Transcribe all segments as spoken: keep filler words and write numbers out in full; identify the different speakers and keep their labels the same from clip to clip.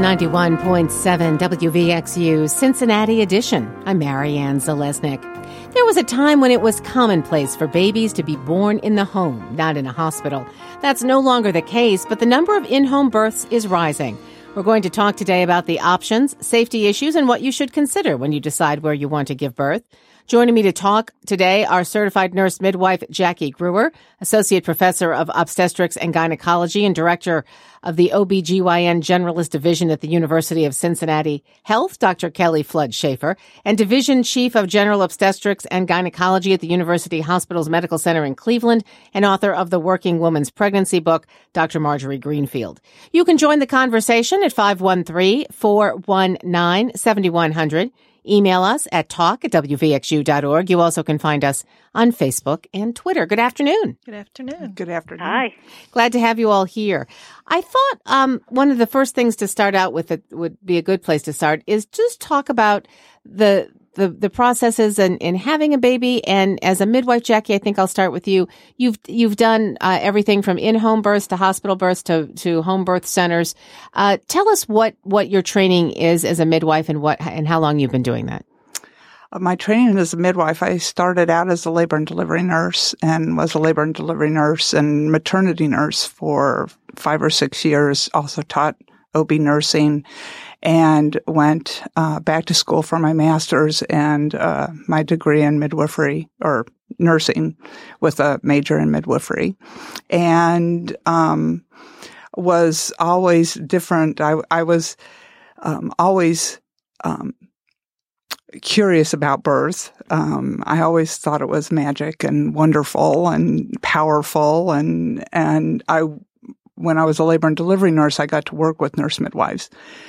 Speaker 1: ninety-one point seven W V X U Cincinnati edition. I'm Marianne Zalesnik. There was a time when it was commonplace for babies to be born in the home, not in a hospital. That's no longer the case, but the number of in-home births is rising. We're going to talk today about the options, safety issues, and what you should consider when you decide where you want to give birth. Joining me to talk today are certified nurse midwife Jackie Gruer, associate professor of obstetrics and gynecology and director of the O B G Y N Generalist Division at the University of Cincinnati Health, Doctor Kelly Flood Schaefer, and division chief of general obstetrics and gynecology at the University Hospitals Medical Center in Cleveland and author of the Working Woman's Pregnancy book, Doctor Marjorie Greenfield. You can join the conversation at five one three, four one nine, seven one zero zero. Email us at talk at W V X U dot org. You also can find us on Facebook and Twitter. Good afternoon.
Speaker 2: Good afternoon.
Speaker 3: Good afternoon.
Speaker 4: Hi.
Speaker 1: Glad to have you all here. I thought um, one of the first things to start out with, it would be a good place to start, is just talk about the the, the processes in, in having a baby. And as a midwife, Jackie, I think I'll start with you. You've you've done uh, everything from in-home births to hospital births to, to home birth centers. Uh, tell us what, what your training is as a midwife and what and how long you've been doing that.
Speaker 3: My training as a midwife, I started out as a labor and delivery nurse and was a labor and delivery nurse and maternity nurse for five or six years, also taught O B nursing, and went uh, back to school for my master's and uh, my degree in midwifery or nursing with a major in midwifery, and um, was always different. I, I was um, always um, curious about birth. Um, I always thought it was magic and wonderful and powerful, and and I. When I was a labor and delivery nurse, I got to work with nurse midwives.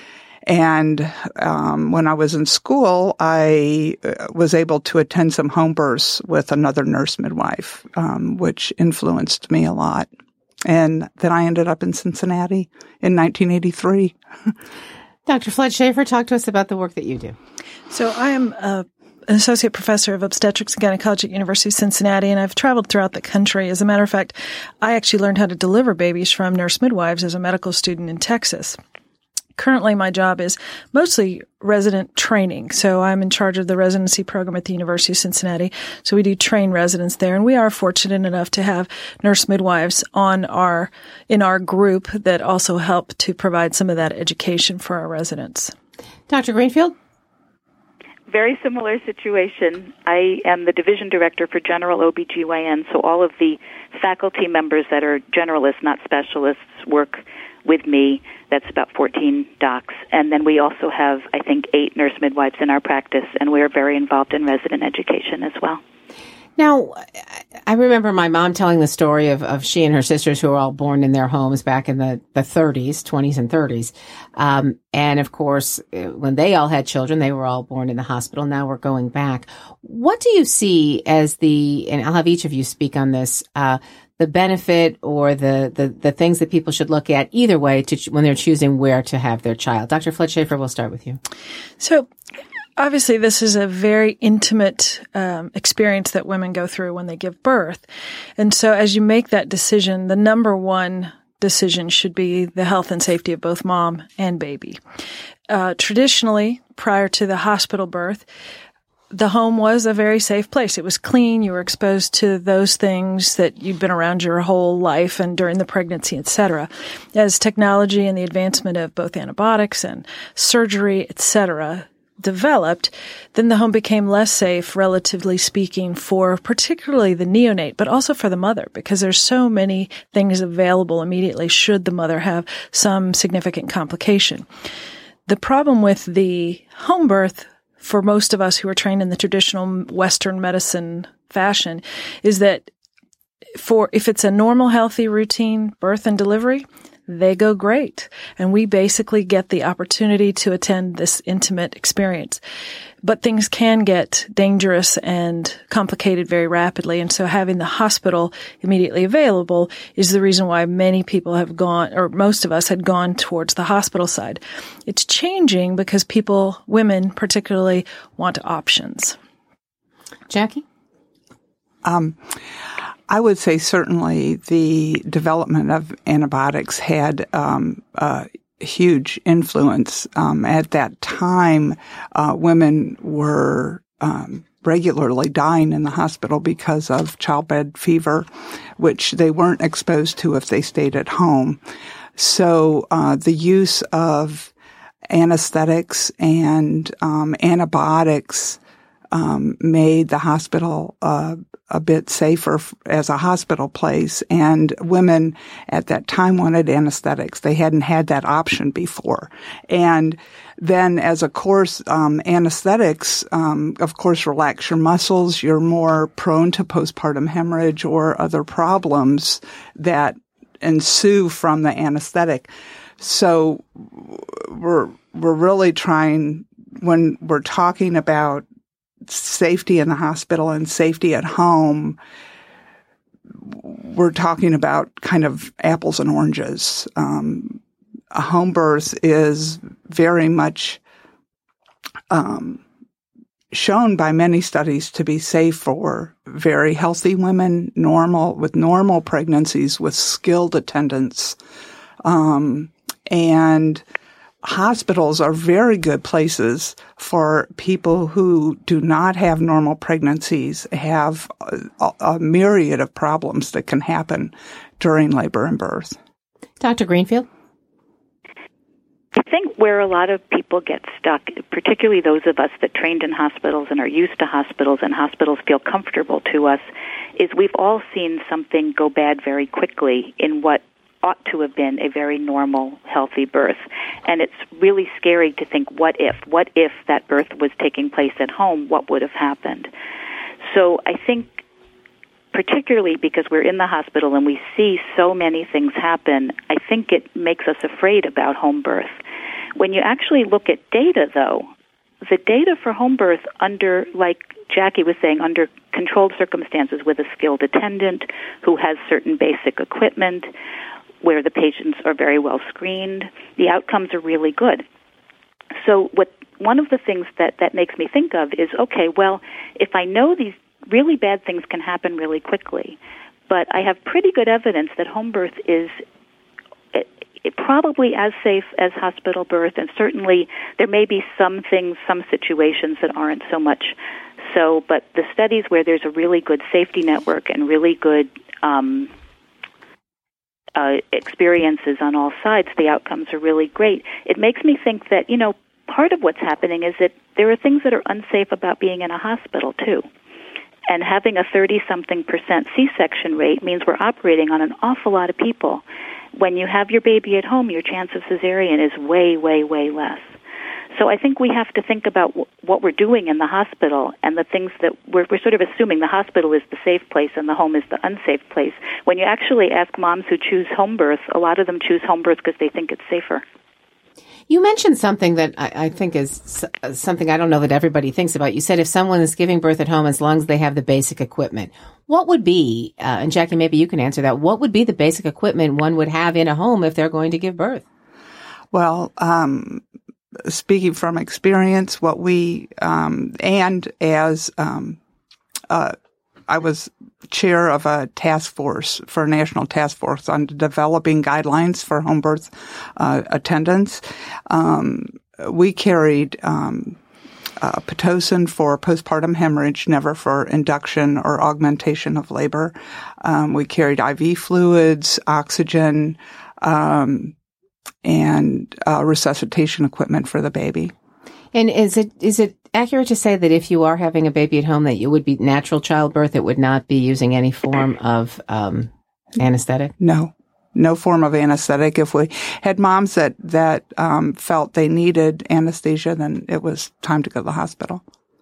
Speaker 3: And um, when I was in school, I was able to attend some home births with another nurse midwife, um, which influenced me a lot. And then I ended up in Cincinnati in nineteen eighty-three.
Speaker 1: Doctor Flood Schaefer, talk to us about the work that you do.
Speaker 2: So I am a an associate professor of obstetrics and gynecology at University of Cincinnati, and I've traveled throughout the country. As a matter of fact, I actually learned how to deliver babies from nurse midwives as a medical student in Texas. Currently, my job is mostly resident training. So I'm in charge of the residency program at the University of Cincinnati. So we do train residents there, and we are fortunate enough to have nurse midwives on our, in our group that also help to provide some of that education for our residents.
Speaker 1: Doctor Greenfield?
Speaker 4: Very similar situation. I am the division director for general O B G Y N, so all of the faculty members that are generalists, not specialists, work with me. That's about fourteen docs. And then we also have, I think, eight nurse midwives in our practice, and we are very involved in resident education as well.
Speaker 1: Now, I remember my mom telling the story of, of she and her sisters who were all born in their homes back in the, the thirties, twenties and thirties. Um, and of course, when they all had children, they were all born in the hospital. Now we're going back. What do you see as the, and I'll have each of you speak on this, uh, the benefit or the, the, the things that people should look at either way to when they're choosing where to have their child? Doctor Flood Schaefer, we'll start with you.
Speaker 2: So, obviously, this is a very intimate um, experience that women go through when they give birth. And so as you make that decision, the number one decision should be the health and safety of both mom and baby. Uh, traditionally, prior to the hospital birth, the home was a very safe place. It was clean. You were exposed to those things that you'd been around your whole life and during the pregnancy, et cetera. As technology and the advancement of both antibiotics and surgery, et cetera, developed, then the home became less safe, relatively speaking, for particularly the neonate, but also for the mother, because there's so many things available immediately should the mother have some significant complication. The problem with the home birth for most of us who are trained in the traditional Western medicine fashion is that for if it's a normal, healthy routine birth and delivery, they go great. And we basically get the opportunity to attend this intimate experience. But things can get dangerous and complicated very rapidly. And so having the hospital immediately available is the reason why many people have gone, or most of us had gone towards the hospital side. It's changing because people, women particularly, want options.
Speaker 1: Jackie?
Speaker 3: Um, I would say certainly the development of antibiotics had um, uh, huge influence. Um, at that time, uh, women were um, regularly dying in the hospital because of childbed fever, which they weren't exposed to if they stayed at home. So uh, the use of anesthetics and um, antibiotics um, made the hospital uh, a bit safer f- as a hospital place. And women at that time wanted anesthetics. They hadn't had that option before. And then as a course, um, anesthetics, um, of course, relax your muscles. You're more prone to postpartum hemorrhage or other problems that ensue from the anesthetic. So we're, we're really trying, when we're talking about safety in the hospital and safety at home, we're talking about kind of apples and oranges. Um, a home birth is very much um, shown by many studies to be safe for very healthy women, normal with normal pregnancies, with skilled attendants, um, and hospitals are very good places for people who do not have normal pregnancies, have a, a myriad of problems that can happen during labor and birth.
Speaker 1: Doctor Greenfield?
Speaker 4: I think where a lot of people get stuck, particularly those of us that trained in hospitals and are used to hospitals and hospitals feel comfortable to us, is we've all seen something go bad very quickly in what ought to have been a very normal, healthy birth. And it's really scary to think, what if? What if that birth was taking place at home? What would have happened? So I think, particularly because we're in the hospital and we see so many things happen, I think it makes us afraid about home birth. When you actually look at data, though, the data for home birth under, like Jackie was saying, under controlled circumstances with a skilled attendant who has certain basic equipment, where the patients are very well screened, the outcomes are really good. So what one of the things that, that makes me think of is, okay, well, if I know these really bad things can happen really quickly, but I have pretty good evidence that home birth is it, it probably as safe as hospital birth, and certainly there may be some things, some situations that aren't so much so, but the studies where there's a really good safety network and really good um Uh, experiences on all sides, the outcomes are really great. It makes me think that, you know, part of what's happening is that there are things that are unsafe about being in a hospital, too. And having a thirty-something percent C-section rate means we're operating on an awful lot of people. When you have your baby at home, your chance of cesarean is way, way, way less. So I think we have to think about w- what we're doing in the hospital and the things that we're, we're sort of assuming the hospital is the safe place and the home is the unsafe place. When you actually ask moms who choose home birth, a lot of them choose home birth because they think it's safer.
Speaker 1: You mentioned something that I, I think is something I don't know that everybody thinks about. You said if someone is giving birth at home, as long as they have the basic equipment, what would be, uh, and Jackie, maybe you can answer that, what would be the basic equipment one would have in a home if they're going to give birth?
Speaker 3: Well, um, speaking from experience, what we, um, and as, um, uh, I was chair of a task force for a national task force on developing guidelines for home birth, uh, attendants. Um, we carried, um, uh, Pitocin for postpartum hemorrhage, never for induction or augmentation of labor. Um, we carried I V fluids, oxygen, um, and uh, resuscitation equipment for the baby.
Speaker 1: And is it is it accurate to say that if you are having a baby at home, that it would be natural childbirth? It would not be using any form of um, anesthetic?
Speaker 3: No, no form of anesthetic. If we had moms that that um, felt they needed anesthesia, then it was time to go to the hospital.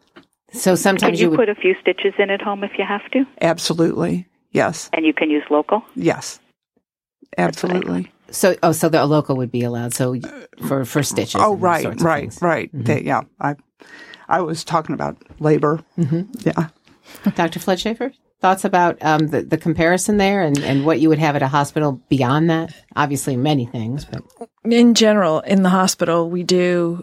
Speaker 1: So sometimes
Speaker 4: can you,
Speaker 1: you would
Speaker 4: put a few stitches in at home if you have to?
Speaker 3: Absolutely, yes.
Speaker 4: And you can use local?
Speaker 3: Yes, absolutely.
Speaker 1: So, oh, so the local would be allowed. So for, for stitches.
Speaker 3: Oh,
Speaker 1: and
Speaker 3: right,
Speaker 1: sorts of
Speaker 3: right,
Speaker 1: things.
Speaker 3: right.
Speaker 1: Mm-hmm.
Speaker 3: They, yeah, I, I was talking about labor.
Speaker 1: Mm-hmm.
Speaker 3: Yeah.
Speaker 1: Doctor Fletcher, thoughts about um, the, the comparison there and, and what you would have at a hospital beyond that? Obviously, many things, but
Speaker 2: in general, in the hospital, we do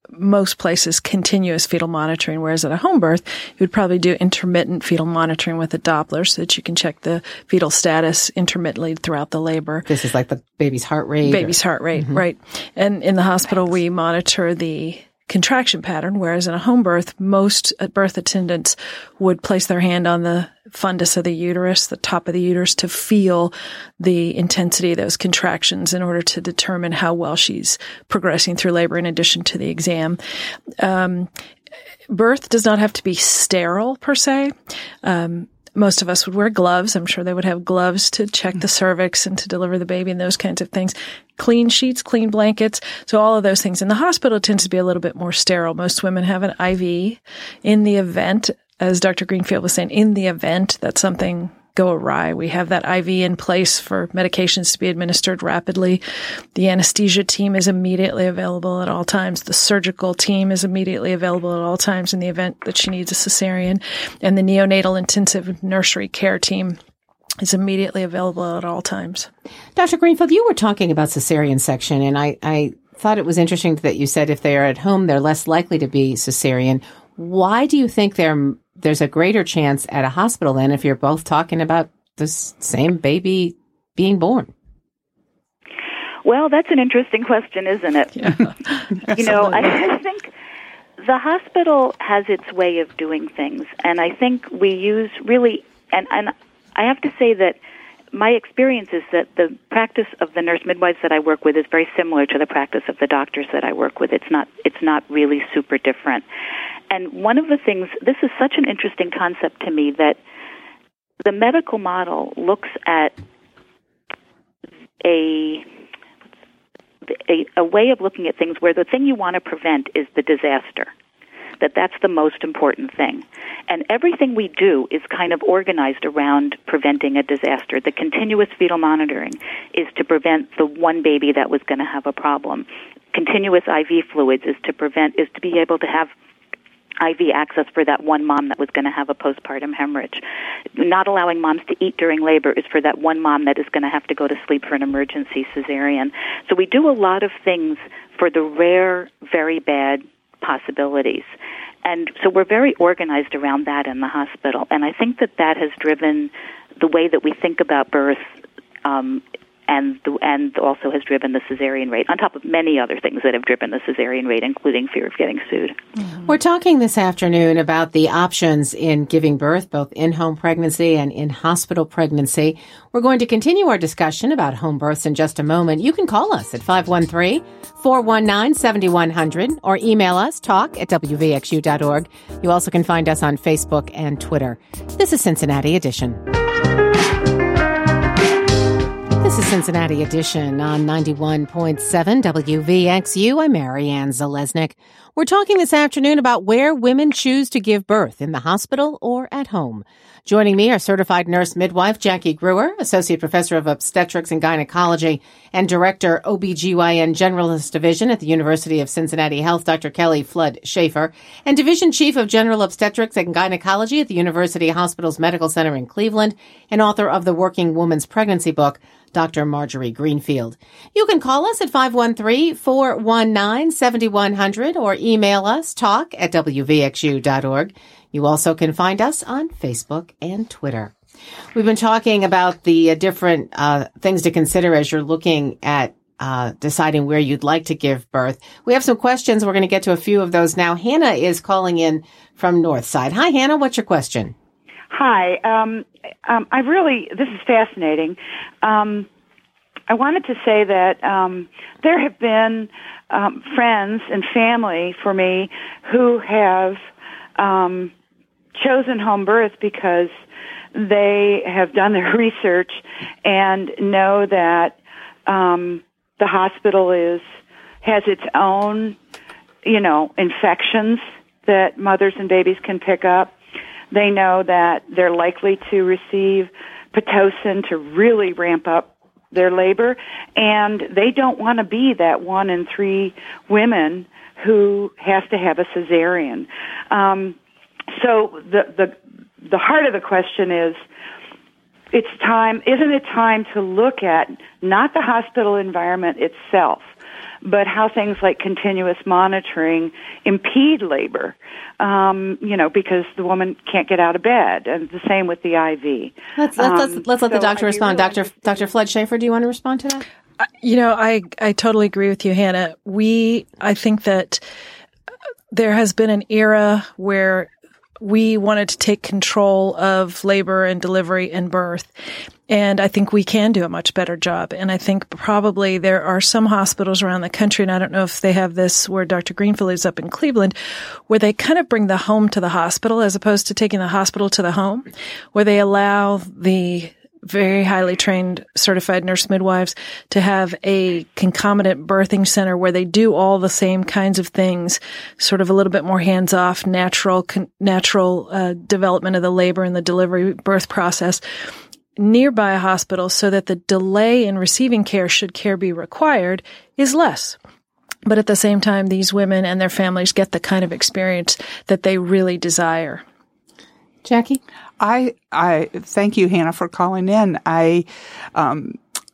Speaker 2: most places continuous fetal monitoring, whereas at a home birth, you would probably do intermittent fetal monitoring with a Doppler so that you can check the fetal status intermittently throughout the labor.
Speaker 1: This is like the baby's heart rate?
Speaker 2: Baby's
Speaker 1: or?
Speaker 2: heart rate,
Speaker 1: Mm-hmm.
Speaker 2: right. And in the hospital, we monitor the contraction pattern, whereas in a home birth, most birth attendants would place their hand on the fundus of the uterus, the top of the uterus, to feel the intensity of those contractions in order to determine how well she's progressing through labor in addition to the exam. Um, birth does not have to be sterile per se. Um, Most of us would wear gloves. I'm sure they would have gloves to check the cervix and to deliver the baby and those kinds of things. Clean sheets, clean blankets. So all of those things. In the hospital, it tends to be a little bit more sterile. Most women have an I V in the event, as Doctor Greenfield was saying, in the event that something go awry. We have that I V in place for medications to be administered rapidly. The anesthesia team is immediately available at all times. The surgical team is immediately available at all times in the event that she needs a cesarean. And the neonatal intensive nursery care team is immediately available at all times.
Speaker 1: Doctor Greenfield, you were talking about cesarean section, and I, I thought it was interesting that you said if they are at home, they're less likely to be cesarean. Why do you think they're there's a greater chance at a hospital then if you're both talking about the same baby being born?
Speaker 4: Well, that's an interesting question, isn't it?
Speaker 2: Yeah.
Speaker 4: You know, I, I think the hospital has its way of doing things, and I think we use really, and, and I have to say that my experience is that the practice of the nurse midwives that I work with is very similar to the practice of the doctors that I work with. It's not, it's not really super different. And one of the things, this is such an interesting concept to me, that the medical model looks at a, a, a way of looking at things where the thing you want to prevent is the disaster, that that's the most important thing. And everything we do is kind of organized around preventing a disaster. The continuous fetal monitoring is to prevent the one baby that was going to have a problem. Continuous I V fluids is to prevent, is to be able to have I V access for that one mom that was going to have a postpartum hemorrhage. Not allowing moms to eat during labor is for that one mom that is going to have to go to sleep for an emergency cesarean. So we do a lot of things for the rare, very bad possibilities. And so we're very organized around that in the hospital. And I think that that has driven the way that we think about birth, um, and the, and also has driven the cesarean rate, on top of many other things that have driven the cesarean rate, including fear of getting sued.
Speaker 1: Mm-hmm. We're talking this afternoon about the options in giving birth, both in-home pregnancy and in-hospital pregnancy. We're going to continue our discussion about home births in just a moment. You can call us at five one three, four one nine, seven one zero zero or email us, talk at w v x u dot org. You also can find us on Facebook and Twitter. This is Cincinnati Edition. This is Cincinnati Edition on ninety-one point seven W V X U. I'm Marianne Zalesnik. We're talking this afternoon about where women choose to give birth, in the hospital or at home. Joining me are certified nurse midwife Jackie Gruer, associate professor of obstetrics and gynecology, and director O B G Y N Generalist Division at the University of Cincinnati Health, Doctor Kelly Flood Schaefer, and division chief of general obstetrics and gynecology at the University Hospitals Medical Center in Cleveland, and author of the Working Woman's Pregnancy book, Doctor Marjorie Greenfield. You can call us at five one three, four one nine, seven one zero zero or email us, talk at w v x u dot org. You also can find us on Facebook and Twitter. We've been talking about the uh, different uh, things to consider as you're looking at uh, deciding where you'd like to give birth. We have some questions. We're going to get to a few of those now. Hannah is calling in from Northside. Hi, Hannah. What's your question?
Speaker 5: Hi. Um, um, I really, this is fascinating. Um, I wanted to say that um, there have been um, friends and family for me who have um, chosen home birth because they have done their research and know that um, the hospital is has its own, you know, infections that mothers and babies can pick up. They know that they're likely to receive Pitocin to really ramp up their labor, and they don't want to be that one in three women who has to have a cesarean. Um, so the, the the heart of the question is, it's time, isn't it time to look at not the hospital environment itself, but how things like continuous monitoring impede labor, um, you know, because the woman can't get out of bed, and the same with the I V.
Speaker 1: Let's, let's,
Speaker 5: um,
Speaker 1: let's, let's let the
Speaker 5: so
Speaker 1: doctor
Speaker 5: I
Speaker 1: respond.
Speaker 5: really
Speaker 1: Doctor Doctor Flood Schaefer, do you want to respond to that?
Speaker 2: Uh, you know, I, I totally agree with you, Hannah. We, I think that there has been an era where we wanted to take control of labor and delivery and birth. And I think we can do a much better job. And I think probably there are some hospitals around the country, and I don't know if they have this where Doctor Greenfield is up in Cleveland, where they kind of bring the home to the hospital as opposed to taking the hospital to the home, where they allow the very highly trained certified nurse midwives to have a concomitant birthing center where they do all the same kinds of things, sort of a little bit more hands-off, natural, con- natural uh, development of the labor and the delivery birth process nearby a hospital, so that the delay in receiving care, should care be required, is less. But at the same time, these women and their families get the kind of experience that they really desire.
Speaker 1: Jackie?
Speaker 3: I I thank you, Hannah, for calling in. I um,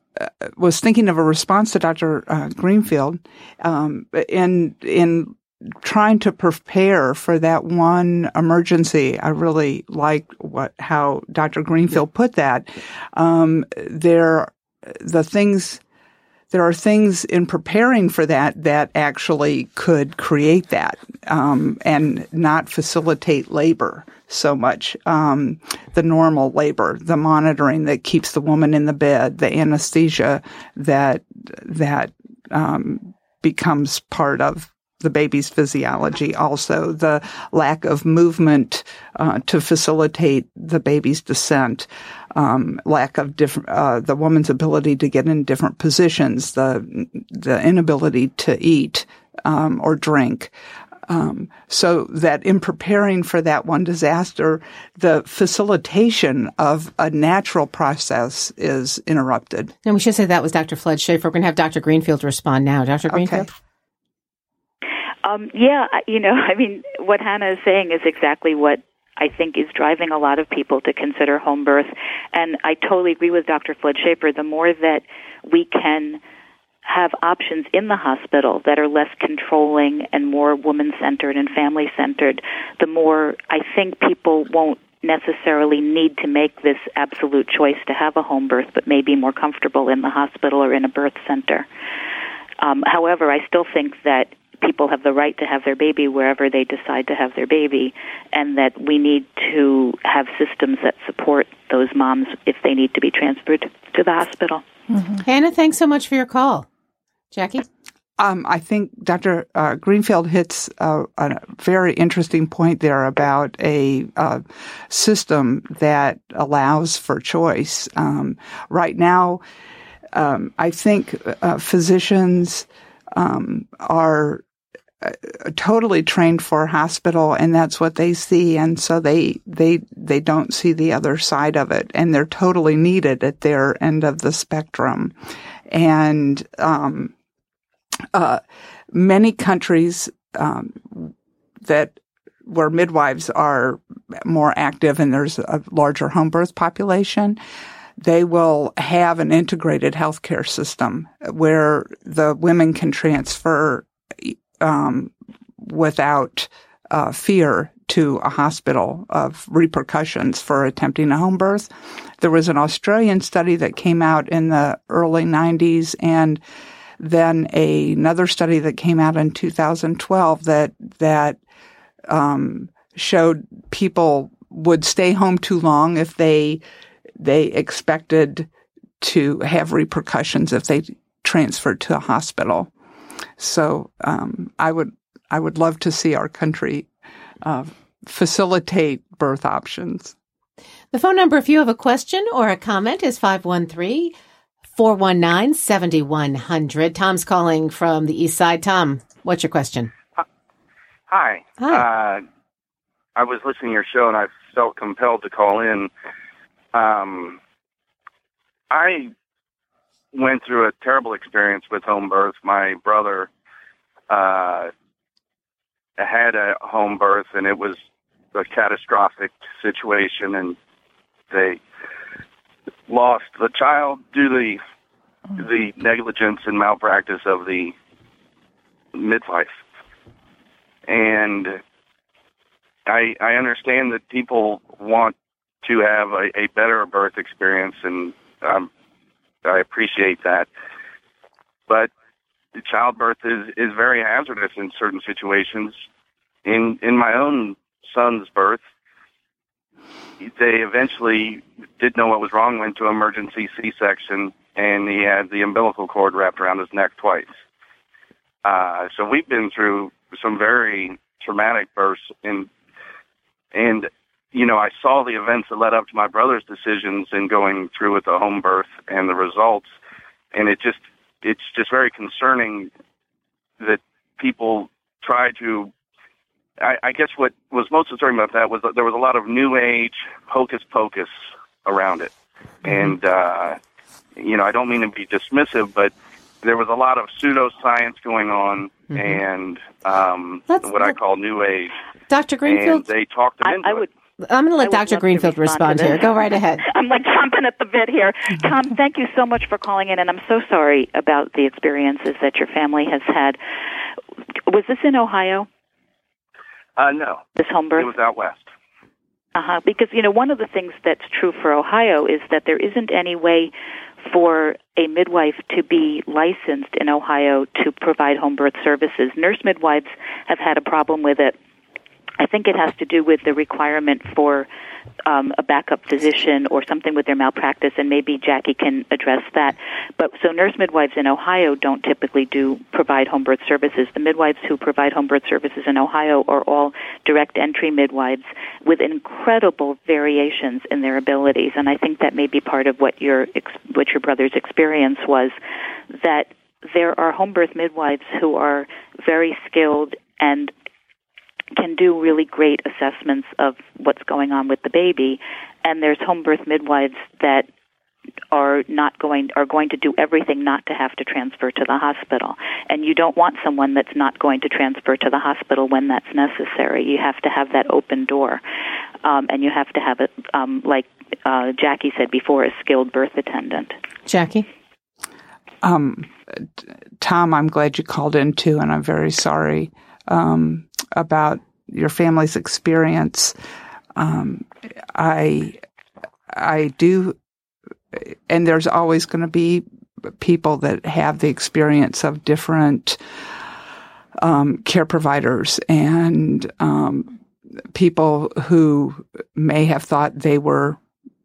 Speaker 3: was thinking of a response to Doctor Uh, Greenfield um, in in trying to prepare for that one emergency. I really liked what how Doctor Greenfield put that. Um, there, the things. There are things in preparing for that that actually could create that um, and not facilitate labor so much. Um, the normal labor, the monitoring that keeps the woman in the bed, the anesthesia that that um, becomes part of the baby's physiology. Also, the lack of movement uh, to facilitate the baby's descent. Um, lack of different, uh, the woman's ability to get in different positions, the, the inability to eat, um, or drink. Um, so that in preparing for that one disaster, the facilitation of a natural process is interrupted.
Speaker 1: And we should say that was Doctor Flood Schaefer. We're going to have Doctor Greenfield respond now. Doctor Greenfield?
Speaker 4: Okay. Um, yeah, you know, I mean, what Hannah is saying is exactly what I think is driving a lot of people to consider home birth. And I totally agree with Doctor Flood Schaefer. The more that we can have options in the hospital that are less controlling and more woman-centered and family-centered, the more I think people won't necessarily need to make this absolute choice to have a home birth, but may be more comfortable in the hospital or in a birth center. Um, however, I still think that people have the right to have their baby wherever they decide to have their baby, and that we need to have systems that support those moms if they need to be transferred to the hospital.
Speaker 1: Mm-hmm. Hannah, thanks so much for your call. Jackie?
Speaker 3: Um, I think Doctor Uh, Greenfield hits uh, a very interesting point there about a uh, system that allows for choice. Um, right now, um, I think uh, physicians um, are totally trained for hospital, and that's what they see, and so they they they don't see the other side of it, and they're totally needed at their end of the spectrum. And um, uh, many countries um, that where midwives are more active and there's a larger home birth population, they will have an integrated healthcare system where the women can transfer Um, without uh, fear to a hospital of repercussions for attempting a home birth. There was an Australian study that came out in the early nineties, and then a, another study that came out in two thousand twelve that that um, showed people would stay home too long if they they expected to have repercussions if they transferred to a hospital. So um, I would I would love to see our country uh, facilitate birth options.
Speaker 1: The phone number, if you have a question or a comment, is five one three, four one nine, seven one zero zero. Tom's calling from the East Side. Tom, what's your question?
Speaker 6: Uh, hi.
Speaker 1: Hi.
Speaker 6: Uh, I was listening to your show, and I felt compelled to call in. Um, I went through a terrible experience with home birth. My brother uh, had a home birth, and it was a catastrophic situation. And they lost the child due to the, the negligence and malpractice of the midwife. And I, I understand that people want to have a, a better birth experience, and um, I appreciate that. But childbirth is, is very hazardous in certain situations. In in my own son's birth, they eventually did know what was wrong, went to emergency C-section, and he had the umbilical cord wrapped around his neck twice. Uh, so we've been through some very traumatic births, and, and, you know, I saw the events that led up to my brother's decisions in going through with the home birth and the results, and it just, it's just very concerning that people try to, I, I guess what was most concerning about that was that there was a lot of new age hocus pocus around it. Mm-hmm. And, uh, you know, I don't mean to be dismissive, but there was a lot of pseudoscience going on, mm-hmm. and um, what I call new age.
Speaker 1: Doctor Greenfield?
Speaker 6: And they talked them
Speaker 4: I,
Speaker 6: into
Speaker 4: I would,
Speaker 6: it.
Speaker 1: I'm going to let Doctor Greenfield respond, respond here. Go right ahead.
Speaker 4: I'm like chomping at the bit here. Tom, thank you so much for calling in, and I'm so sorry about the experiences that your family has had. Was this in Ohio?
Speaker 6: Uh, no.
Speaker 4: This home birth?
Speaker 6: It was out west.
Speaker 4: Uh-huh. Because, you know, one of the things that's true for Ohio is that there isn't any way for a midwife to be licensed in Ohio to provide home birth services. Nurse midwives have had a problem with it. I think it has to do with the requirement for um, a backup physician or something with their malpractice, and maybe Jackie can address that. But so nurse midwives in Ohio don't typically do provide home birth services. The midwives who provide home birth services in Ohio are all direct entry midwives with incredible variations in their abilities, and I think that may be part of what your what your brother's experience was, that there are home birth midwives who are very skilled and can do really great assessments of what's going on with the baby, and there's home birth midwives that are not going are going to do everything not to have to transfer to the hospital. And you don't want someone that's not going to transfer to the hospital when that's necessary. You have to have that open door, um, and you have to have it, um, like uh, Jackie said before, a skilled birth attendant.
Speaker 1: Jackie?
Speaker 3: Um, Tom, I'm glad you called in too, and I'm very sorry Um, about your family's experience. Um, I, I do, and there's always going to be people that have the experience of different um, care providers and um, people who may have thought they were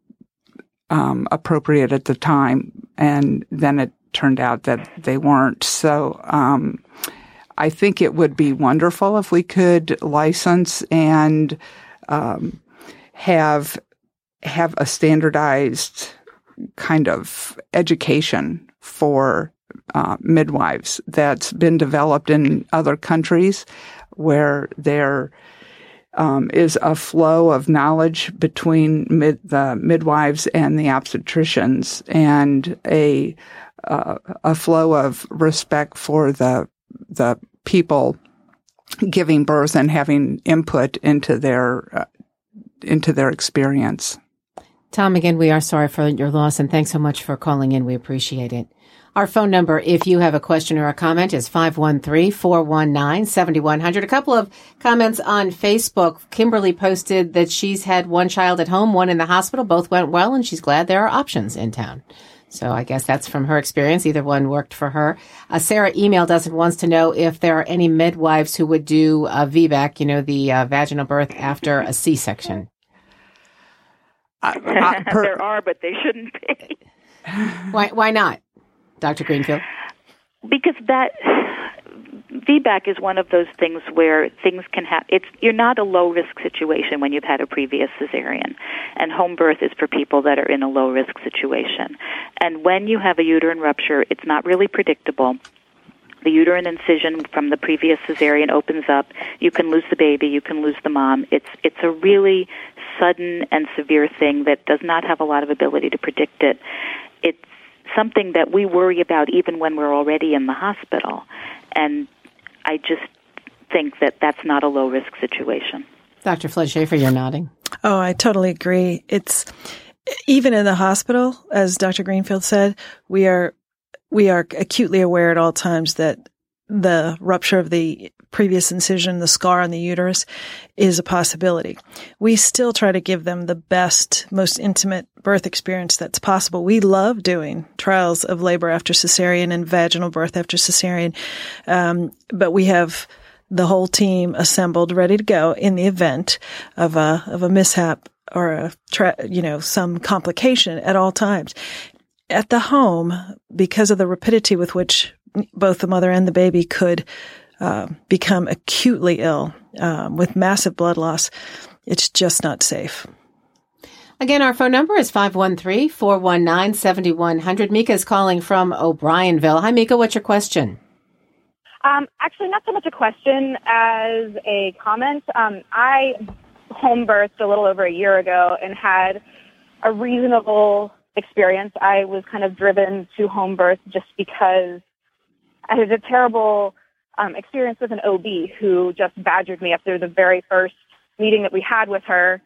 Speaker 3: um, appropriate at the time, and then it turned out that they weren't. So, um, I think it would be wonderful if we could license and um, have have a standardized kind of education for uh, midwives that's been developed in other countries, where there um, is a flow of knowledge between mid, the midwives and the obstetricians, and a uh, a flow of respect for the the people giving birth and having input into their uh, into their experience.
Speaker 1: Tom, again, we are sorry for your loss, and thanks so much for calling in. We appreciate it. Our phone number, if you have a question or a comment, is five one three, four one nine, seven one zero zero. A couple of comments on Facebook. Kimberly posted that she's had one child at home, one in the hospital. Both went well, and she's glad there are options in town. So I guess that's from her experience. Either one worked for her. Uh, Sarah emailed us and wants to know if there are any midwives who would do a V BAC, you know, the uh, vaginal birth after a C-section.
Speaker 3: I, I, per-
Speaker 4: there are, but they shouldn't be.
Speaker 1: Why, why not, Doctor Greenfield?
Speaker 4: Because that V BAC is one of those things where things can happen. It's you're not a low risk situation when you've had a previous cesarean, and home birth is for people that are in a low risk situation. And when you have a uterine rupture, it's not really predictable. The uterine incision from the previous cesarean opens up. You can lose the baby. You can lose the mom. It's it's a really sudden and severe thing that does not have a lot of ability to predict it. It's something that we worry about even when we're already in the hospital. And I just think that that's not a low-risk situation.
Speaker 1: Doctor Flood Schaefer, you're nodding.
Speaker 2: Oh, I totally agree. It's even in the hospital, as Doctor Greenfield said, we are we are acutely aware at all times that the rupture of the previous incision, the scar on the uterus, is a possibility. We still try to give them the best, most intimate birth experience that's possible. We love doing trials of labor after cesarean and vaginal birth after cesarean, um, but we have the whole team assembled, ready to go in the event of a of a mishap or a tra- you know some complication at all times. At the home, because of the rapidity with which both the mother and the baby could uh, become acutely ill um, with massive blood loss, it's just not safe.
Speaker 1: Again, our phone number is five one three, four one nine, seven one zero zero. Mika is calling from O'Brienville. Hi, Mika. What's your question?
Speaker 7: Um, actually, not so much a question as a comment. Um, I home birthed a little over a year ago and had a reasonable experience. I was kind of driven to home birth just because I had a terrible um, experience with an O B who just badgered me after the very first meeting that we had with her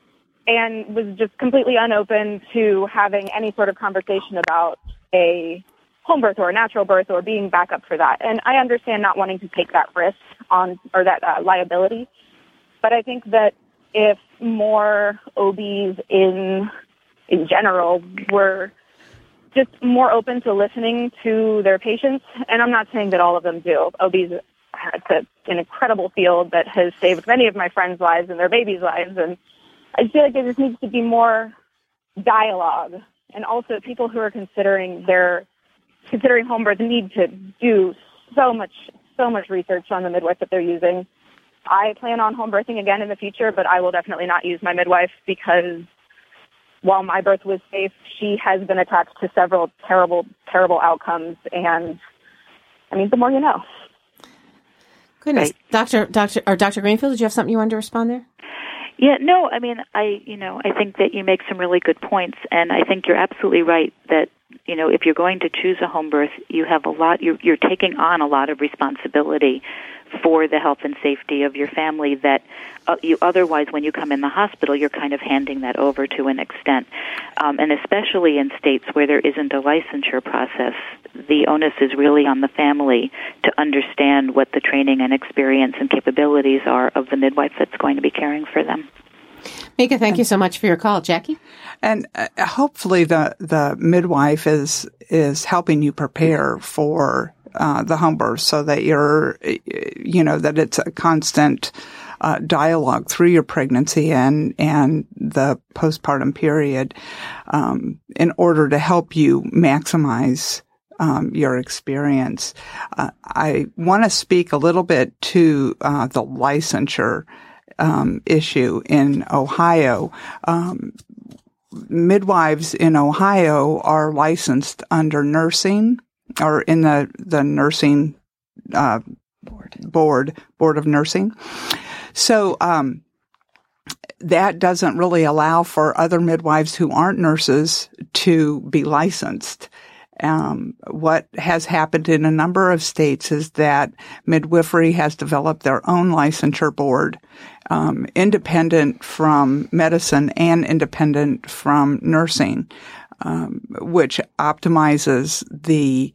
Speaker 7: and was just completely unopen to having any sort of conversation about a home birth or a natural birth or being back up for that. And I understand not wanting to take that risk on or that uh, liability, but I think that if more O Bs in in general were just more open to listening to their patients, and I'm not saying that all of them do. O Bs, it's a, an incredible field that has saved many of my friends' lives and their babies' lives, and I feel like there just needs to be more dialogue. And also people who are considering their considering home birth need to do so much, so much research on the midwife that they're using. I plan on home birthing again in the future, but I will definitely not use my midwife because while my birth was safe, she has been attached to several terrible, terrible outcomes. And I mean, the more you know.
Speaker 1: Goodness.
Speaker 4: Right.
Speaker 1: Doctor, Doctor, or Doctor Greenfield, did you have something you wanted to respond there?
Speaker 4: Yeah, no, I mean, I, you know, I think that you make some really good points, and I think you're absolutely right that, you know, if you're going to choose a home birth, you have a lot, you're, you're taking on a lot of responsibility for the health and safety of your family that uh, you otherwise, when you come in the hospital, you're kind of handing that over to an extent. Um, and especially in states where there isn't a licensure process, the onus is really on the family to understand what the training and experience and capabilities are of the midwife that's going to be caring for them.
Speaker 1: Mika, thank you so much for your call. Jackie?
Speaker 3: And uh, hopefully the, the midwife is, is helping you prepare for uh, the home birth so that you're, you know, that it's a constant uh, dialogue through your pregnancy and, and the postpartum period, um, in order to help you maximize Um, your experience. Uh, I want to speak a little bit to uh, the licensure um, issue in Ohio. Um, midwives in Ohio are licensed under nursing or in the the nursing uh, board board board of nursing. So um, that doesn't really allow for other midwives who aren't nurses to be licensed. Um, what has happened in a number of states is that midwifery has developed their own licensure board, um, independent from medicine and independent from nursing, um, which optimizes the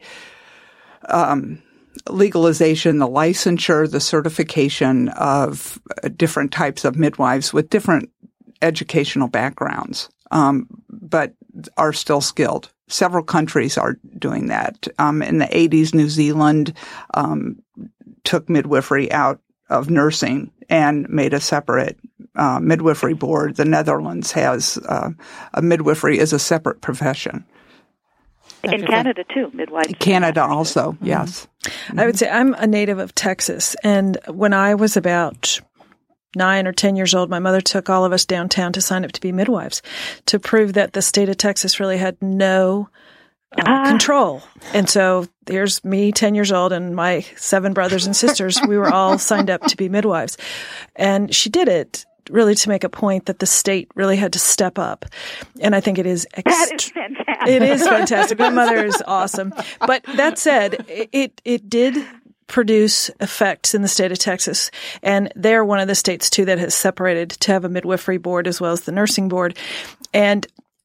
Speaker 3: um, legalization, the licensure, the certification of different types of midwives with different educational backgrounds, um, but are still skilled. Several countries are doing that. Um, in the eighties, New Zealand um, took midwifery out of nursing and made a separate uh, midwifery board. The Netherlands has uh, a midwifery is a separate profession.
Speaker 4: In Canada, too, midwives.
Speaker 3: Canada also, mm-hmm. Yes.
Speaker 2: Mm-hmm. I would say I'm a native of Texas, and when I was about nine or ten years old, my mother took all of us downtown to sign up to be midwives to prove that the state of Texas really had no uh, ah. control. And so here's me, ten years old, and my seven brothers and sisters. We were all signed up to be midwives. And she did it really to make a point that the state really had to step up. And I think it is ext-
Speaker 4: That is fantastic.
Speaker 2: It is fantastic. My mother is awesome. But that said, it it did produce effects in the state of Texas. And they're one of the states, too, that has separated to have a midwifery board as well as the nursing board. And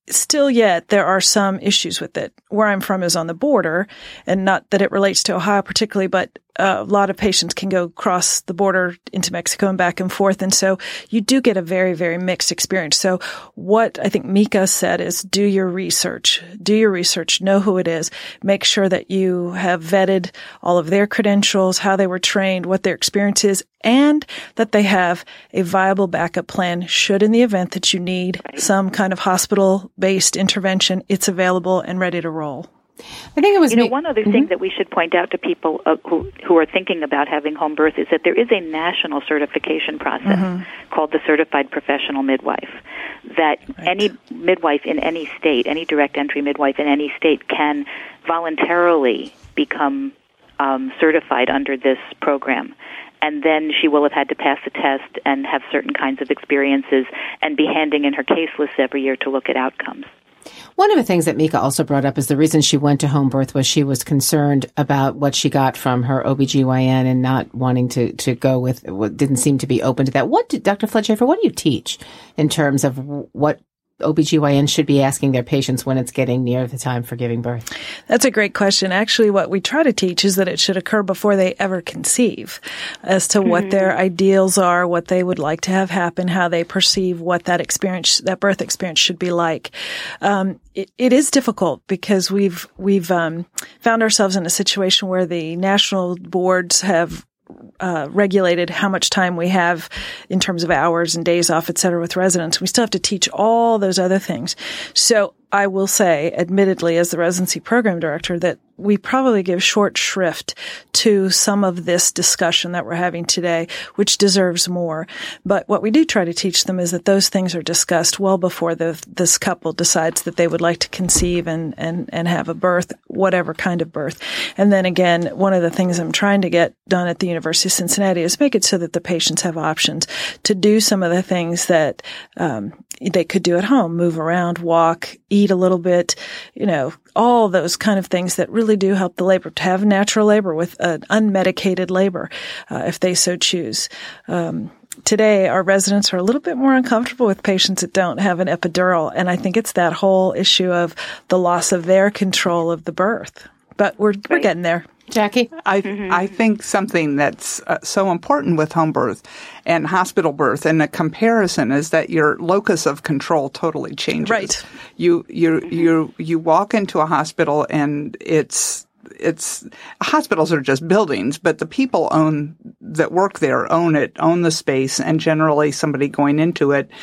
Speaker 2: still yet, there are some issues with it. Where I'm from is on the border, and not that it relates to Ohio particularly, but uh, a lot of patients can go across the border into Mexico and back and forth. And so you do get a very, very mixed experience. So what I think Mika said is do your research, do your research, know who it is, make sure that you have vetted all of their credentials, how they were trained, what their experience is, and that they have a viable backup plan should in the event that you need some kind of hospital-based intervention, it's available and ready to roll.
Speaker 1: I think it was
Speaker 4: You know,
Speaker 1: me-
Speaker 4: one other
Speaker 1: mm-hmm.
Speaker 4: thing that we should point out to people uh, who who are thinking about having home birth is that there is a national certification process mm-hmm. called the Certified Professional Midwife, that right. any midwife in any state, any direct entry midwife in any state can voluntarily become um, certified under this program. And then she will have had to pass a test and have certain kinds of experiences and be handing in her case lists every year to look at outcomes.
Speaker 1: One of the things that Mika also brought up is the reason she went to home birth was she was concerned about what she got from her O B G Y N and not wanting to, to go with what didn't seem to be open to that. What did, Doctor Flood-Schafer, what do you teach in terms of what O B G Y N should be asking their patients when it's getting near the time for giving birth?
Speaker 2: That's a great question. Actually, what we try to teach is that it should occur before they ever conceive, as to what mm-hmm. their ideals are, what they would like to have happen, how they perceive what that experience, that birth experience should be like. Um, it, it is difficult because we've, we've, um, found ourselves in a situation where the national boards have Uh, regulated how much time we have in terms of hours and days off, et cetera, with residents. We still have to teach all those other things. So I will say, admittedly, as the residency program director, that we probably give short shrift to some of this discussion that we're having today, which deserves more. But what we do try to teach them is that those things are discussed well before the, this couple decides that they would like to conceive and, and, and have a birth, whatever kind of birth. And then again, one of the things I'm trying to get done at the University of Cincinnati is make it so that the patients have options to do some of the things that um, they could do at home, move around, walk, eat a little bit, you know, all those kind of things that really do help the labor, to have natural labor with an unmedicated labor, uh, if they so choose. Um, today, our residents are a little bit more uncomfortable with patients that don't have an epidural, and I think it's that whole issue of the loss of their control of the birth. But we're we're
Speaker 4: right.
Speaker 2: getting there.
Speaker 1: Jackie?
Speaker 3: I
Speaker 4: mm-hmm.
Speaker 3: I think something that's uh, so important with home birth and hospital birth and a comparison is that your locus of control totally changes.
Speaker 2: Right.
Speaker 3: You you
Speaker 4: mm-hmm.
Speaker 3: you you walk into a hospital and it's it's hospitals are just buildings, but the people own that work there own it, own the space, and generally somebody going into it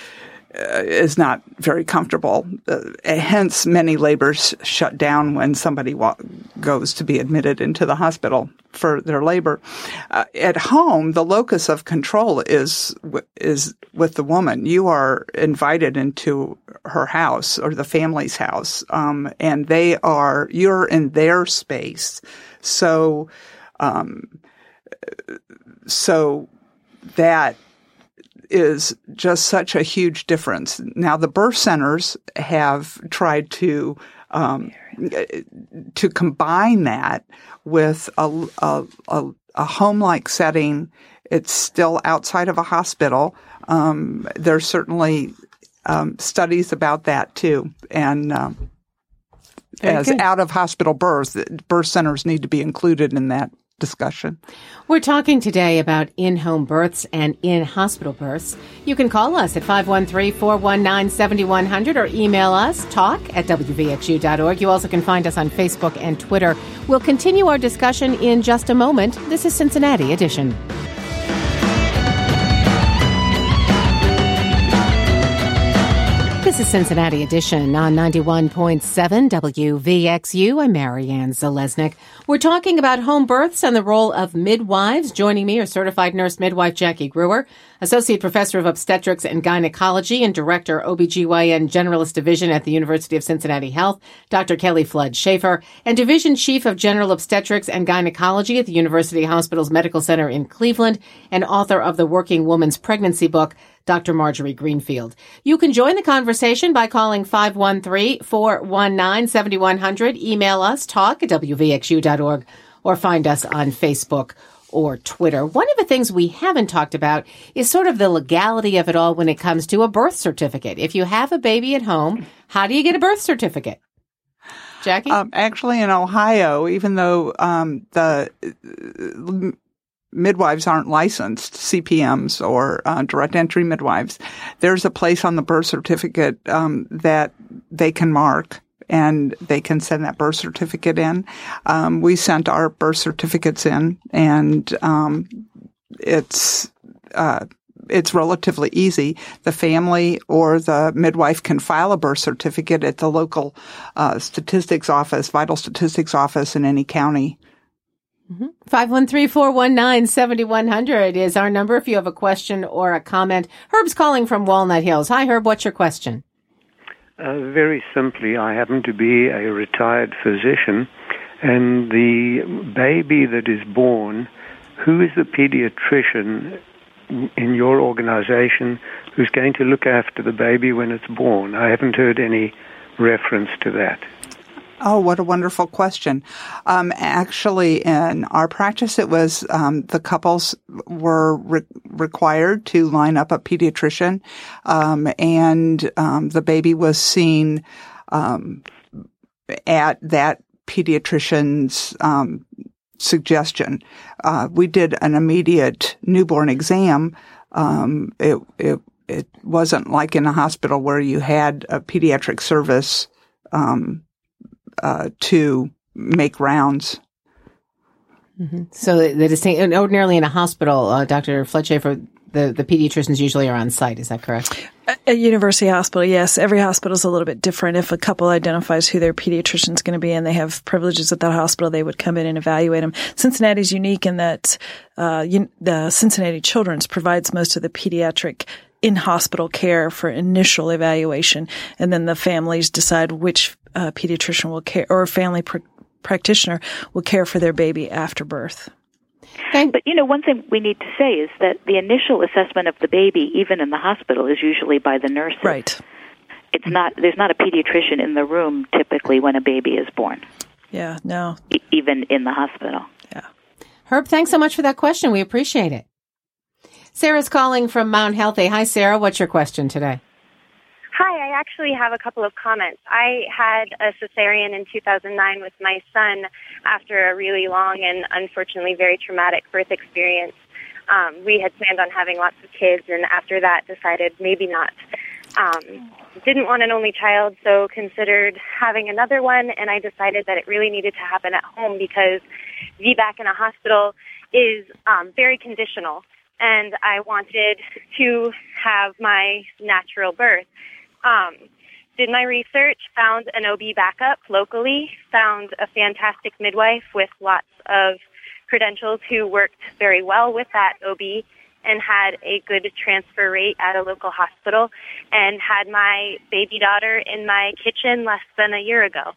Speaker 3: Uh, is not very comfortable. Uh, hence, many labors shut down when somebody wa- goes to be admitted into the hospital for their labor. Uh, at home, the locus of control is is with the woman. You are invited into her house or the family's house, um, and they are you're in their space. So, um, so that is just such a huge difference. Now, the birth centers have tried to um, to combine that with a, a, a, a home-like setting. It's still outside of a hospital. Um, there's certainly um, studies about that too, and um, as
Speaker 1: good.
Speaker 3: out-of-hospital birth, birth centers need to be included in that discussion.
Speaker 1: We're talking today about in-home births and in-hospital births. You can call us at five one three, four one nine, seven one zero zero or email us, talk at w v x u dot org. You also can find us on Facebook and Twitter. We'll continue our discussion in just a moment. This is Cincinnati Edition. This is Cincinnati Edition on ninety-one point seven W V X U. I'm Marianne Zalesnik. We're talking about home births and the role of midwives. Joining me are certified nurse midwife Jackie Gruer, associate professor of obstetrics and gynecology and director O B G Y N Generalist Division at the University of Cincinnati Health, Doctor Kelly Flood-Schafer, and division chief of general obstetrics and gynecology at the University Hospitals Medical Center in Cleveland, and author of the Working Woman's Pregnancy book, Doctor Marjorie Greenfield. You can join the conversation by calling five one three, four one nine, seven one zero zero, email us, talk at w v x u dot org, or find us on Facebook or Twitter. One of the things we haven't talked about is sort of the legality of it all when it comes to a birth certificate. If you have a baby at home, How do you get a birth certificate? Jackie?
Speaker 3: Um, actually, in Ohio, even though um, the uh, midwives aren't licensed, C P Ms or uh, direct entry midwives, there's a place on the birth certificate um, that they can mark, and they can send that birth certificate in. Um, we sent our birth certificates in, and um, it's uh, it's relatively easy. The family or the midwife can file a birth certificate at the local uh, statistics office, vital statistics office in any county.
Speaker 1: Mm-hmm. five one three, four one nine, seven one zero zero is our number if you have a question or a comment. Herb's calling from Walnut Hills. Hi, Herb. What's your question?
Speaker 8: Uh, very simply, I happen to be a retired physician, and the baby that is born, who is the pediatrician in your organization who's going to look after the baby when it's born? I haven't heard any reference to that.
Speaker 3: Oh, what a wonderful question. Um, actually, in our practice, it was um, the couples were re- required to line up a pediatrician, um, and um, the baby was seen um, at that pediatrician's um, suggestion. Uh, we did an immediate newborn exam. Um, it, it it wasn't like in a hospital where you had a pediatric service um Uh, to make rounds.
Speaker 1: Mm-hmm. So the, the distinct, ordinarily in a hospital, uh, Doctor Fletcher, the, the pediatricians usually are on site. Is that correct?
Speaker 2: A university hospital, yes. Every hospital is a little bit different. If a couple identifies who their pediatrician is going to be and they have privileges at that hospital, they would come in and evaluate them. Cincinnati's unique in that uh, you, the Cincinnati Children's provides most of the pediatric in-hospital care for initial evaluation, and then the families decide which uh, pediatrician will care, or family pr- practitioner will care for their baby after birth.
Speaker 4: But, you know, one thing we need to say is that the initial assessment of the baby, even in the hospital, is usually by the nurses.
Speaker 2: Right.
Speaker 4: It's not, there's not a pediatrician in the room typically when a baby is born.
Speaker 2: Yeah, no.
Speaker 4: E- even in the hospital.
Speaker 2: Yeah.
Speaker 1: Herb, thanks so much for that question. We appreciate it. Sarah's calling from Mount Healthy. Hi, Sarah. What's your question today?
Speaker 7: Hi, I actually have a couple of comments. I had a cesarean in two thousand nine with my son after a really long and unfortunately very traumatic birth experience. Um, we had planned on having lots of kids, and after that decided maybe not. Um, didn't want an only child, so considered having another one, and I decided that it really needed to happen at home because V BAC in a hospital is um, very conditional, and I wanted to have my natural birth. Um, did my research, found an O B backup locally, found a fantastic midwife with lots of credentials who worked very well with that O B and had a good transfer rate at a local hospital, and had my baby daughter in my kitchen less than a year ago.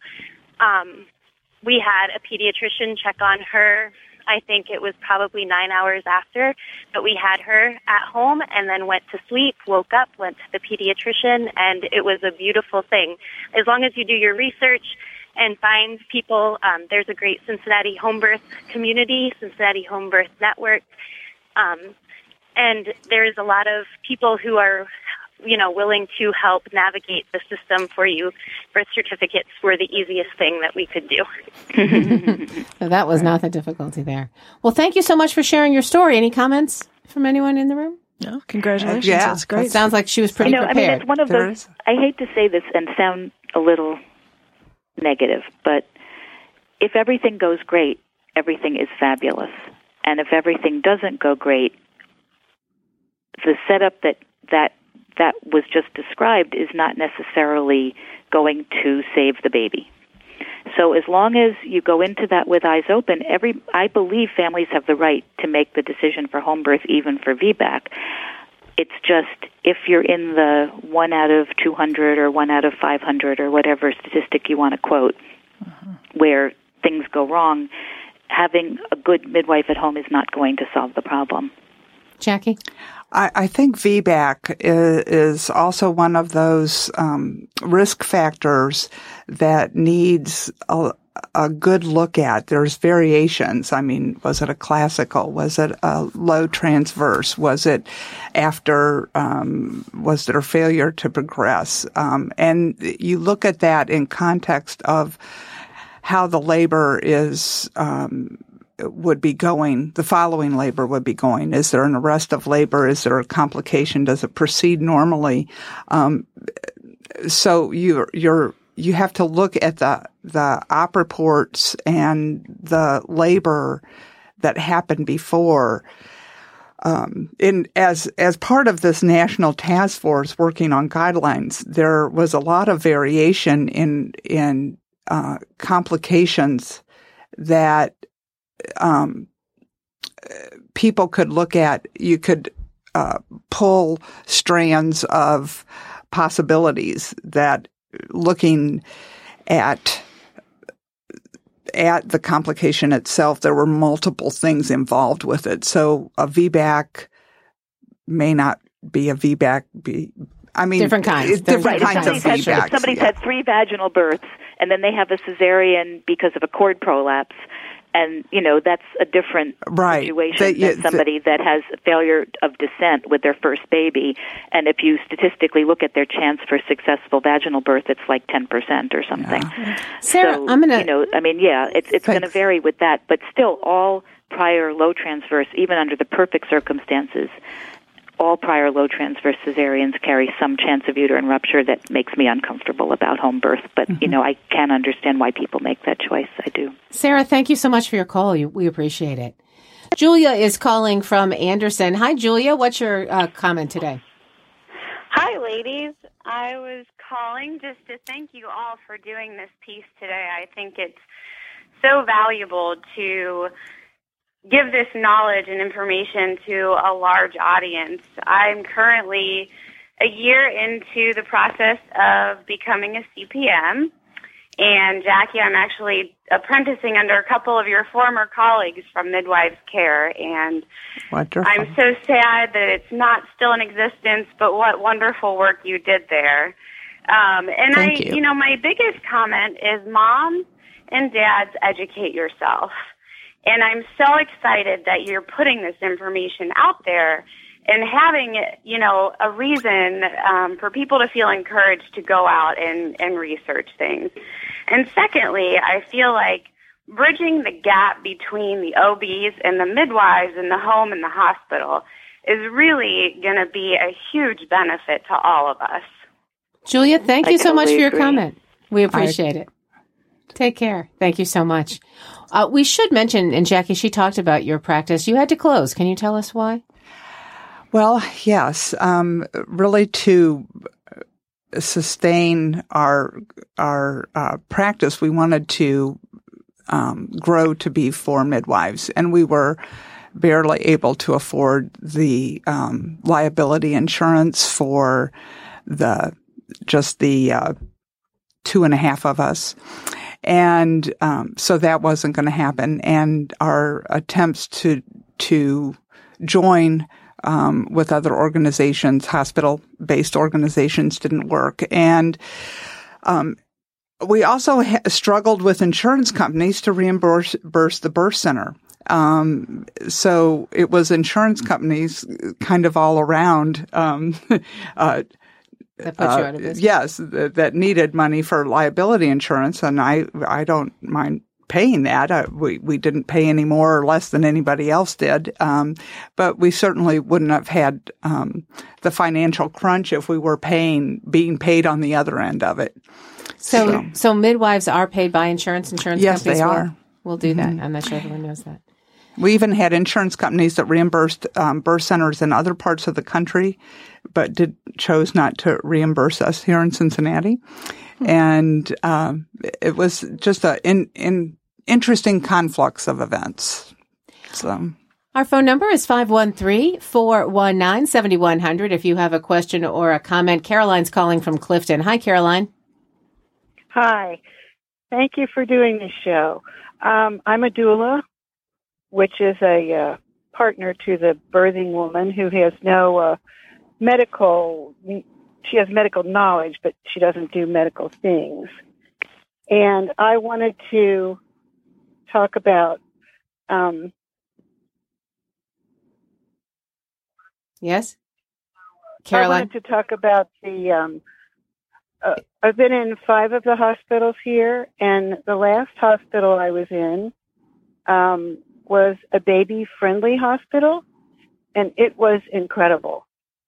Speaker 7: Um, we had a pediatrician check on her. I think it was probably nine hours after, but we had her at home and then went to sleep, woke up, went to the pediatrician, and it was a beautiful thing. As long as you do your research and find people, um, there's a great Cincinnati home birth community, Cincinnati Home Birth Network, um, and there's a lot of people who are, you know, willing to help navigate the system for you. Birth certificates were the easiest thing that we could do.
Speaker 1: So that was not the difficulty there. Well, thank you so much for sharing your story. Any comments from anyone in the room?
Speaker 2: No, congratulations.
Speaker 3: Uh, yeah.
Speaker 2: That's great.
Speaker 1: It sounds like she was pretty
Speaker 4: you know,
Speaker 1: prepared.
Speaker 4: I mean, it's one of
Speaker 3: There
Speaker 4: those,
Speaker 3: is.
Speaker 4: I hate to say this and sound a little negative, but if everything goes great, everything is fabulous. And if everything doesn't go great, the setup that, that that was just described is not necessarily going to save the baby. So as long as you go into that with eyes open, every I believe families have the right to make the decision for home birth, even for V BAC. It's just if you're in the one out of two hundred or one out of five hundred or whatever statistic you want to quote, uh-huh. where things go wrong, having a good midwife at home is not going to solve the problem.
Speaker 1: Jackie?
Speaker 3: I, I think V BAC is, is also one of those um, risk factors that needs a, a good look at. There's variations. I mean, was it a classical? Was it a low transverse? Was it after, um, was there a failure to progress? Um, and you look at that in context of how the labor is, um, would be going, the following labor would be going. Is there an arrest of labor? Is there a complication? Does it proceed normally? Um, so you, you're, you have to look at the, the op reports and the labor that happened before. Um, in, as, as part of this national task force working on guidelines, there was a lot of variation in, in, uh, complications that Um, people could look at. You could uh, pull strands of possibilities that looking at at the complication itself, there were multiple things involved with it. So a V BAC may not be a V BAC. Be I mean,
Speaker 1: different kinds,
Speaker 3: different
Speaker 4: right.
Speaker 3: kinds of
Speaker 4: had,
Speaker 3: V BACs.
Speaker 4: If somebody's
Speaker 3: yeah.
Speaker 4: had three vaginal births and then they have a cesarean because of a cord prolapse. And, you know, that's a different
Speaker 3: right.
Speaker 4: situation
Speaker 3: that, yeah,
Speaker 4: than somebody
Speaker 3: the,
Speaker 4: that has failure of descent with their first baby. And if you statistically look at their chance for successful vaginal birth, it's like ten percent or something.
Speaker 3: Yeah.
Speaker 1: Sarah,
Speaker 4: so,
Speaker 1: I'm going to...
Speaker 4: You know, I mean, yeah, it's, it's going to vary with that. But still, all prior low transverse, even under the perfect circumstances, all prior low transverse cesareans carry some chance of uterine rupture that makes me uncomfortable about home birth. But, mm-hmm. you know, I can understand why people make that choice. I do.
Speaker 1: Sarah, thank you so much for your call. We appreciate it. Julia is calling from Anderson. Hi, Julia. What's your uh, comment today?
Speaker 9: Hi, ladies. I was calling just to thank you all for doing this piece today. I think it's so valuable to give this knowledge and information to a large audience. I'm currently a year into the process of becoming a C P M. And Jackie, I'm actually apprenticing under a couple of your former colleagues from Midwives Care. And
Speaker 3: Wonderful.
Speaker 9: I'm so sad that it's not still in existence, but what wonderful work you did there. Um, and
Speaker 3: Thank
Speaker 9: I,
Speaker 3: you.
Speaker 9: you know, my biggest comment is moms and dads, educate yourself. And I'm so excited that you're putting this information out there and having, you know, a reason um, for people to feel encouraged to go out and, and research things. And secondly, I feel like bridging the gap between the O Bs and the midwives in the home and the hospital is really going to be a huge benefit to all of us.
Speaker 1: Julia, thank
Speaker 4: I
Speaker 1: you so
Speaker 4: totally
Speaker 1: much for your
Speaker 4: agree.
Speaker 1: comment. We appreciate I, it. Take care. Thank you so much. Uh, we should mention, and Jackie, she talked about your practice. You had to close. Can you tell us why?
Speaker 3: Well, yes, um, really to sustain our our uh, practice, we wanted to um, grow to be four midwives, and we were barely able to afford the um, liability insurance for the just the uh, two and a half of us. And um, so that wasn't going to happen. And our attempts to to join um, with other organizations, hospital-based organizations, didn't work. And um, we also ha- struggled with insurance companies to reimburse burst the birth center. Um, so it was insurance companies kind of all around. Um, uh,
Speaker 1: That puts you out of business.
Speaker 3: Uh, yes, th- that needed money for liability insurance, and I I don't mind paying that. I, we we didn't pay any more or less than anybody else did, um, but we certainly wouldn't have had um, the financial crunch if we were paying being paid on the other end of it.
Speaker 1: So
Speaker 3: so,
Speaker 1: so midwives are paid by insurance. Insurance
Speaker 3: yes,
Speaker 1: companies
Speaker 3: they
Speaker 1: will,
Speaker 3: are.
Speaker 1: will do
Speaker 3: Mm-hmm.
Speaker 1: that. I'm not sure everyone knows that.
Speaker 3: We even had insurance companies that reimbursed um, birth centers in other parts of the country, but did chose not to reimburse us here in Cincinnati. Hmm. And um, it was just an in, in interesting conflux of events. So.
Speaker 1: Our phone number is five one three, four one nine, seven one zero zero if you have a question or a comment. Caroline's calling from Clifton. Hi, Caroline.
Speaker 10: Hi. Thank you for doing this show. Um, I'm a doula, which is a uh, partner to the birthing woman who has no uh, medical, she has medical knowledge, but she doesn't do medical things. And I wanted to talk about, um,
Speaker 1: yes, Caroline.
Speaker 10: I wanted to talk about the, um, uh, I've been in five of the hospitals here, and the last hospital I was in um, was a baby-friendly hospital, and it was incredible.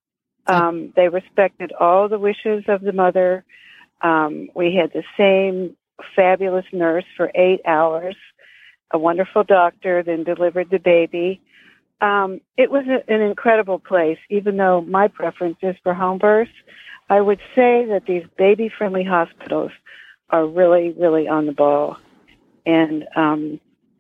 Speaker 10: Um, they respected all the wishes of the mother. Um, we had the same fabulous nurse for eight hours, a wonderful doctor, then delivered the baby. Um, it was a, an incredible place, even though my preference is for home births. I would say that these baby-friendly hospitals are really, really on the ball. And um,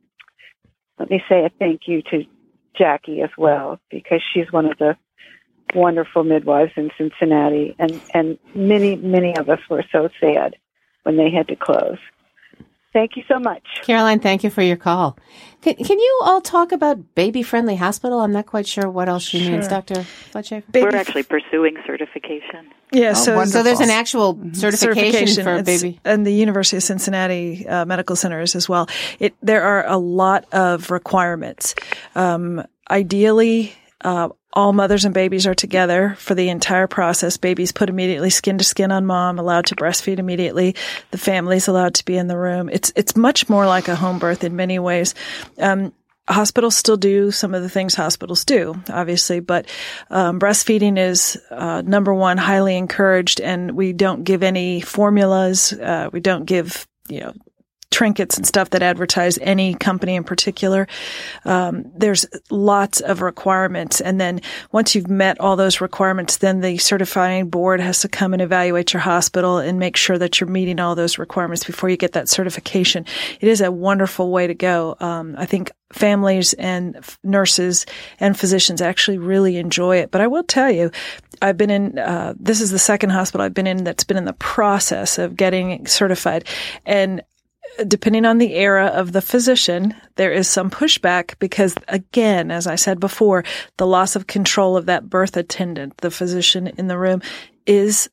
Speaker 10: let me say a thank you to Jackie as well, because she's one of the wonderful midwives in Cincinnati. And, and many, many of us were so sad when they had to close. Thank you so much.
Speaker 1: Caroline, thank you for your call. Can, can you all talk about baby-friendly hospital? I'm not quite sure what else she sure. means, Doctor Fletcher.
Speaker 4: We're actually pursuing certification.
Speaker 2: Yeah,
Speaker 1: oh,
Speaker 2: so,
Speaker 1: so there's an actual certification, certification. for
Speaker 2: it's,
Speaker 1: baby.
Speaker 2: And the University of Cincinnati uh, Medical Centers as well. It There are a lot of requirements. Um, ideally, uh, all mothers and babies are together for the entire process. Babies put immediately skin to skin on mom, allowed to breastfeed immediately. The family's allowed to be in the room. It's it's much more like a home birth in many ways. Um, hospitals still do some of the things hospitals do, obviously, but um, breastfeeding is uh, number one, highly encouraged, and we don't give any formulas. Uh, we don't give, you know, trinkets and stuff that advertise any company in particular. Um, there's lots of requirements. And then once you've met all those requirements, then the certifying board has to come and evaluate your hospital and make sure that you're meeting all those requirements before you get that certification. It is a wonderful way to go. Um, I think families and f- nurses and physicians actually really enjoy it. But I will tell you, I've been in, uh, this is the second hospital I've been in that's been in the process of getting certified. And depending on the era of the physician, there is some pushback because, again, as I said before, the loss of control of that birth attendant, the physician in the room, is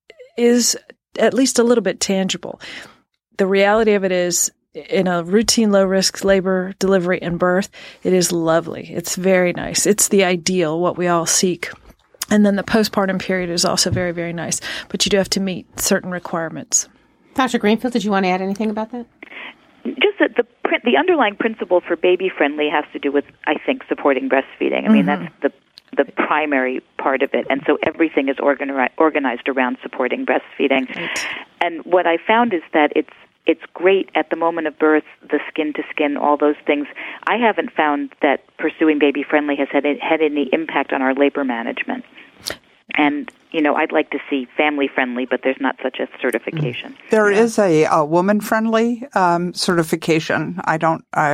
Speaker 2: is at least a little bit tangible. The reality of it is, in a routine low-risk labor, delivery, and birth, it is lovely. It's very nice. It's the ideal, what we all seek. And then the postpartum period is also very, very nice. But you do have to meet certain requirements.
Speaker 1: Doctor Greenfield, did you want to add anything about that?
Speaker 4: Just that the the underlying principle for baby-friendly has to do with, I think, supporting breastfeeding. I mean, mm-hmm. that's the the primary part of it. And so everything is organi- organized around supporting breastfeeding. Right. And what I found is that it's it's great at the moment of birth, the skin-to-skin, all those things. I haven't found that pursuing baby-friendly has had, had any impact on our labor management. And, you know, I'd like to see family-friendly, but there's not such a certification.
Speaker 3: There yeah. is a, a woman-friendly um, certification. I don't. I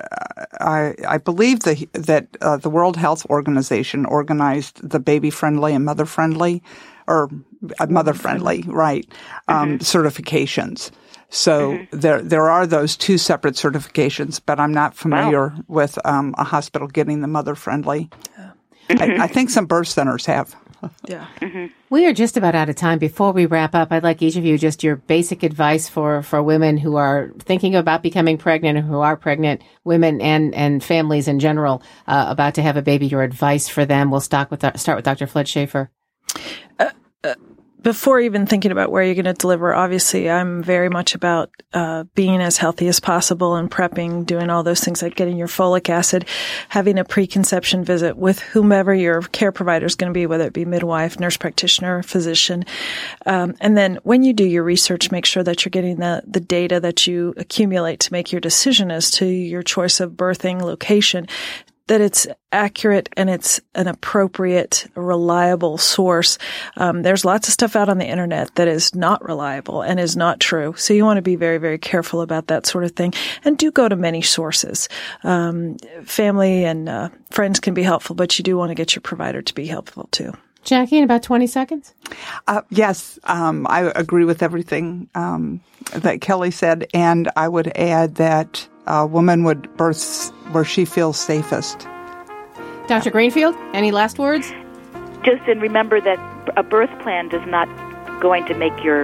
Speaker 3: I, I believe the, that uh, the World Health Organization organized the baby-friendly and mother-friendly, or uh, mother-friendly, right? Um, mm-hmm. Certifications. So mm-hmm. there there are those two separate certifications, but I'm not familiar wow. with um, a hospital getting the mother-friendly. Yeah. Mm-hmm. I, I think some birth centers have.
Speaker 2: Yeah.
Speaker 1: Mm-hmm. We are just about out of time. Before we wrap up, I'd like each of you just your basic advice for, for women who are thinking about becoming pregnant, or who are pregnant, women and, and families in general uh, about to have a baby. Your advice for them. We'll start with start with Doctor Fletcher.
Speaker 2: Uh, uh, before even thinking about where you're going to deliver, obviously, I'm very much about uh, being as healthy as possible and prepping, doing all those things like getting your folic acid, having a preconception visit with whomever your care provider is going to be, whether it be midwife, nurse practitioner, physician. Um, and then when you do your research, make sure that you're getting the, the data that you accumulate to make your decision as to your choice of birthing location, that it's accurate and it's an appropriate, reliable source. Um, there's lots of stuff out on the internet that is not reliable and is not true. So you want to be very, very careful about that sort of thing. And do go to many sources. Um, family and uh, friends can be helpful, but you do want to get your provider to be helpful too.
Speaker 1: Jackie, in about twenty seconds?
Speaker 3: Uh, yes, um, I agree with everything um, that Kelly said. And I would add that a woman would birth where she feels safest.
Speaker 1: Doctor Greenfield, any last words?
Speaker 4: Just and remember that a birth plan is not going to make your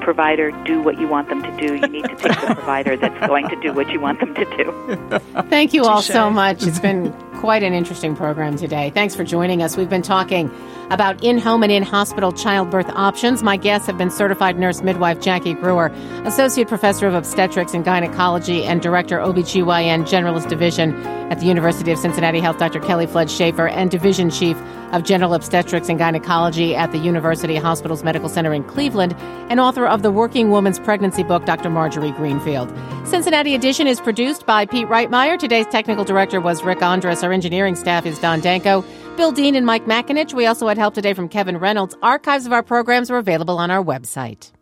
Speaker 4: provider do what you want them to do. You need to pick the provider that's going to do what you want them to do.
Speaker 1: Thank you all
Speaker 2: Touché.
Speaker 1: so much. It's been quite an interesting program today. Thanks for joining us. We've been talking about in-home and in-hospital childbirth options. My guests have been certified nurse midwife Jackie Brewer, associate professor of obstetrics and gynecology, and director O B G Y N generalist division at the University of Cincinnati Health, Doctor Kelly Flood Schaefer, and division chief of general obstetrics and gynecology at the University Hospitals Medical Center in Cleveland, and author of the Working Woman's Pregnancy book, Doctor Marjorie Greenfield. Cincinnati Edition is produced by Pete Reitmeyer. Today's technical director was Rick Andres. Our engineering staff is Don Danko, Bill Dean, and Mike McInich. We also had help today from Kevin Reynolds. Archives of our programs are available on our website.